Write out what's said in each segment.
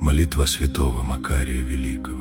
Молитва святого Макария Великого.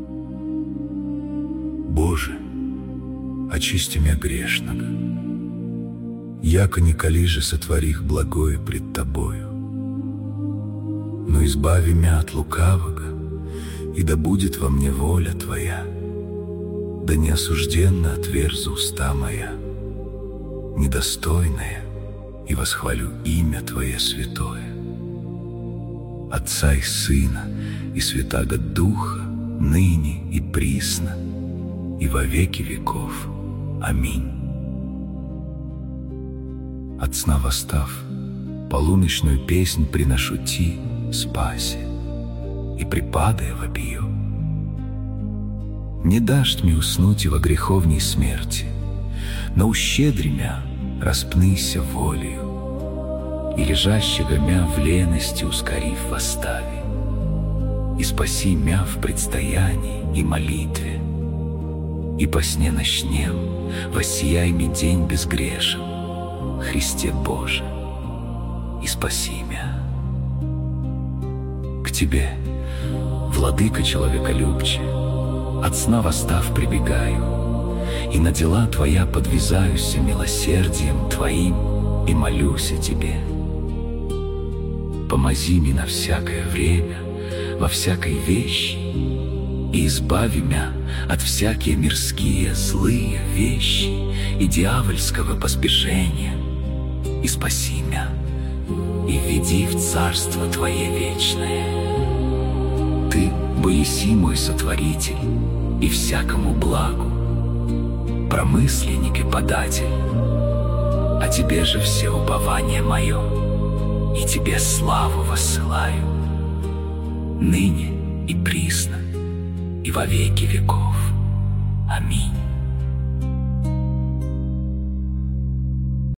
Боже, очисти мя грешного, яко николи же сотворих благое пред Тобою. Но избави мя от лукавого, и да будет во мне воля Твоя, да не осужденно отверзу уста моя, недостойная, и восхвалю имя Твое святое. Отца и Сына, и Святаго Духа, ныне и присно, и во веки веков. Аминь. От сна восстав, полуночную песнь приношу Ти, спаси, и припадая вопию. Не дашь мне уснуть и во греховней смерти, но ущедри мя, распнися волею, и лежащего мя в лености ускорив восстави, и спаси мя в предстоянии и молитве, и по сне ночнем воссияй ми день безгрешен, Христе Боже, и спаси мя. К Тебе, Владыка человеколюбче, от сна восстав прибегаю, и на дела Твоя подвязаюся милосердием Твоим, и молюся Тебе. Помози ми на всякое время, во всякой вещи, и избави мя от всякие мирские злые вещи и дьявольского поспешения, и спаси мя, и введи в царство Твое вечное. Ты, боеси мой сотворитель, и всякому благу, промысленник и податель, а Тебе же все упование мое, и Тебе славу воссылаю, ныне и присно, и во веки веков. Аминь.